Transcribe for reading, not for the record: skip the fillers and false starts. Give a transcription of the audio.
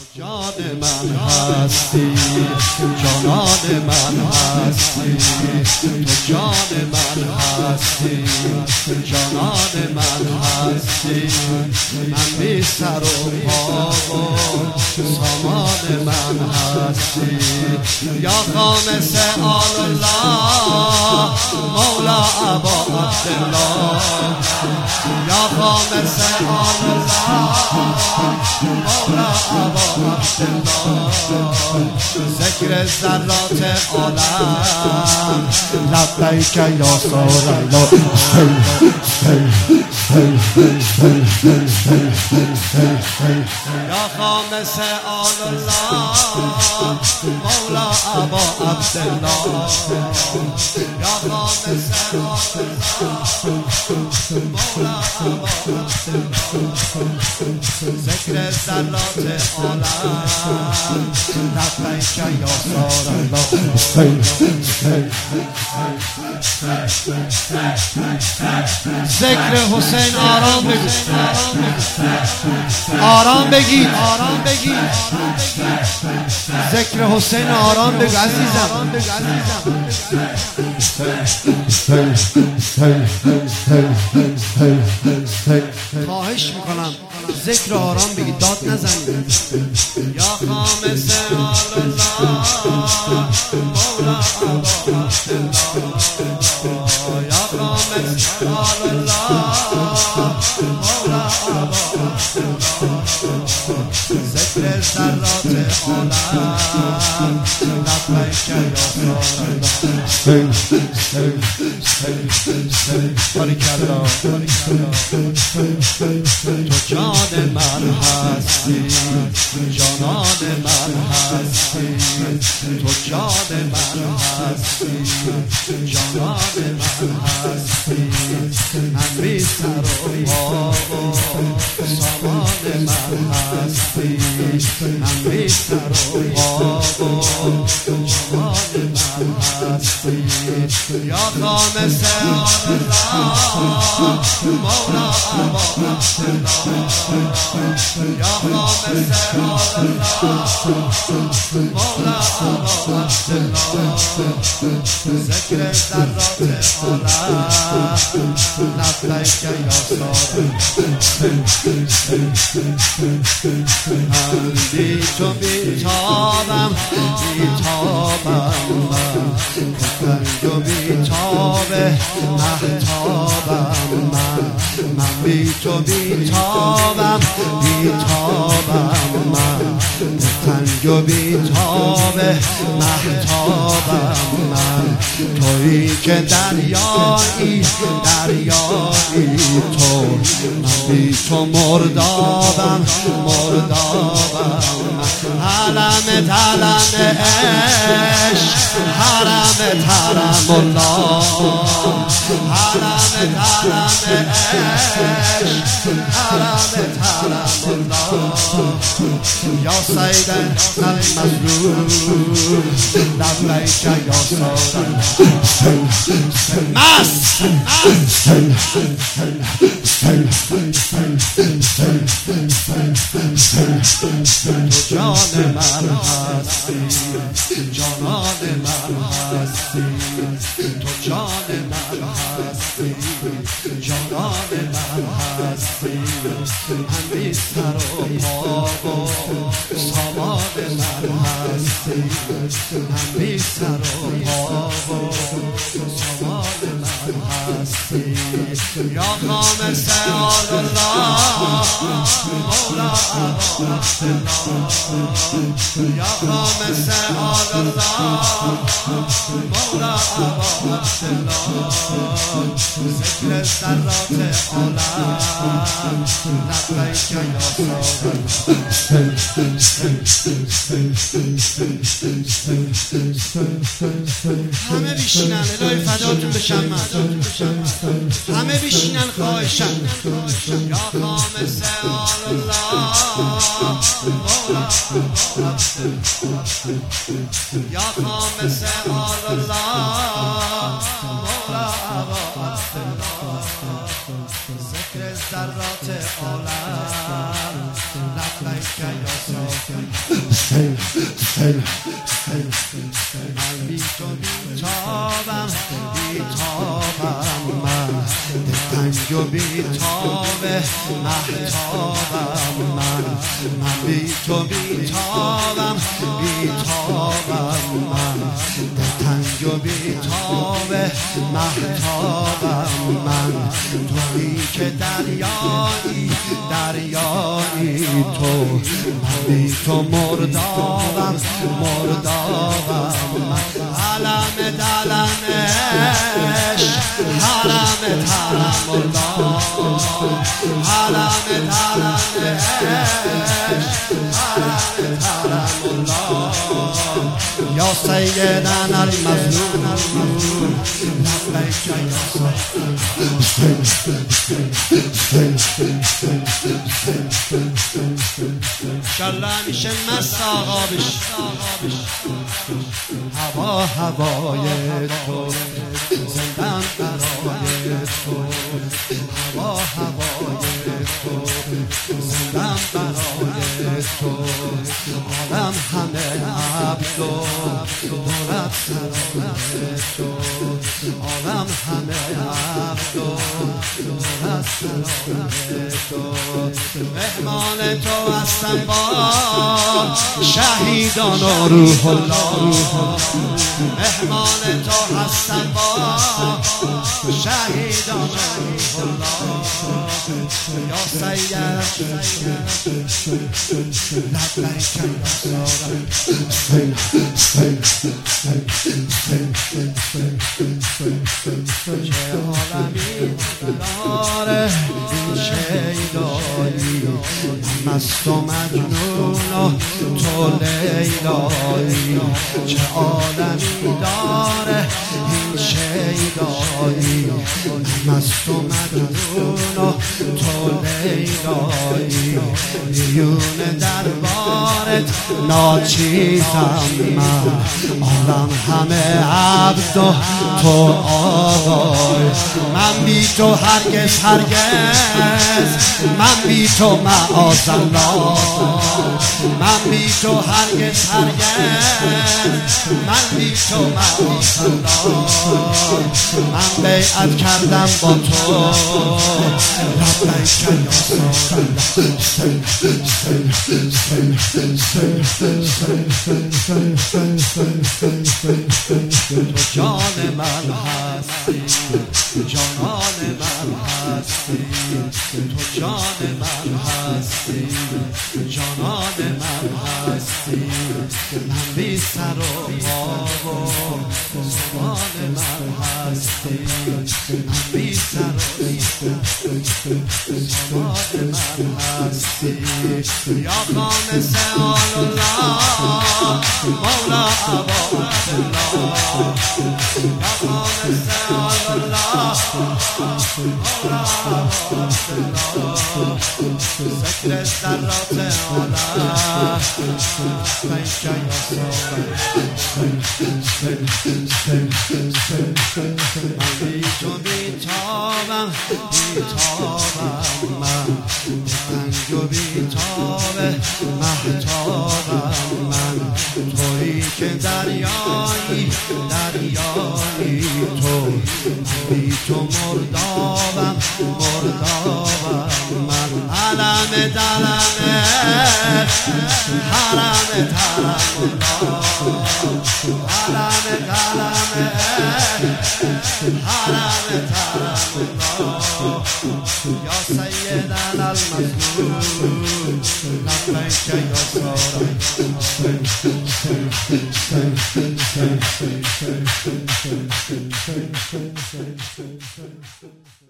جان من هستی، جانان من هستی، تو جان من هستی، جانان من هستی. من بی سر و پا و سامان من هستی. یا خامس آل الله مولا ابا عبدالله، یا خامس آل الله مولا ابا عبدالله. ذکر ذرات عالم لبیک یا سار الله. یا خامس آل الله مولا ابا عبدالله، یا خامس آل الله مولا ابا عبدالله. ذکر ذرات عالم لبیک یا سار الله. ذکر حسین آرام بگو، آرام بگید، آرام بگید. ذکر حسین آرام بگو عزیزم. خواهش میکنم ذکر آرام بگید، داد نزنید. یا خامس آل الله مولا ابا عبدالله، یا خامس آل الله مولا ابا عبدالله. ذکر ذرات عالم لبیک یا سار الله. باریکالله. تو جان من هستی، جانان من هستی، تو جان من هستی، جانان من هستی. من بی سر و پا و سامان من هستی، من بی سر و پا و سامان من هستی. یا خامس آل الله مولا ابا عبدالله، یا خامس آل الله مولا ابا عبدالله. ذکر ذرات عالم لبیک یا سار من بی تو بیتابم، بیتابم من رنگ و بیتاب مهتابم من بی تو بیتابم، بیتابم من رنگ و بیتاب مهتابم من. تویی که دریایی، دریایی تو. من بی تو مردابم، مردابم من. حرم تلم عشق، حرم ترم الله، حرم ترم عشق، حرم ترم الله. یا سید المظلوم لبیک یا سار الله. مست تو جان من هستی، جانان من هستی، تو جان من هستی، جانان من هستی. من بی سر و پا و سامان من هستی، من بی سر و پا و سامان من هستی. یا خامس آل الله مولا ابا عبدالله، یا خامس آل الله مولا ابا عبدالله. ذکر ذرات عالم لبیک یا سار الله. همه بیشینن الهی فداتون بشم من، همه بیشینن خواهشم. یا خامس آل الله مولا ابا عبدالله، یا خامس آل الله مولا ابا عبدالله. ذکر ذرات عالم لبیک یا من بی تو بیتابم من تنگ و بیتاب مهتابم من بی تو بیتابم من تنگ و بیتاب مهتابم من تویی که دریایی تو بی تو مردابم من علم دلمش حرم الله علم دلمش حرم الله یا سیدنا المظلوم لبیک یا انشالله میشه مست آقا بش هوای تو زندم برای تو هوای تو زندم برای تو عالم همه عبد و دولت سرای تو عالم همه عبد و دولت سرای تو مهمان تو هستم با شهیدان و روح الله مهمان تو هستم با شهیدان و روح الله یا سید لبیک یا چه عالمی داره این شیدایی مست و مجنون و تو لیلایی چه عالمی داره این شیدایی مست و مجنون و تو لیلایی بیون دربارت ناچیزم من عالم همه عبد و تو آقای من بی تو هرگز من بی تو معاذالله من بی تو هرگز من بی تو معاذالله من بیعت کردم با تو لبیک تو جان من هستی جانان من هستی تو جان من هستی جانان من هستی من بی سر و پا و زبان من هستی من بی سر و زبان من هستی یا خامس آل الله مولا ابا عبدالله یا خامس آل الله مولا ابا عبدالله ذکر ذرات عالم لبیک یا من بی تو بیتابم من تنگ و بیتاب مهتابم من تویی که دریایی تو بی تو مردابم من علم دلمش حرم الله علم دلمش حرم الله یا سیدنا المظلوم لبیک یا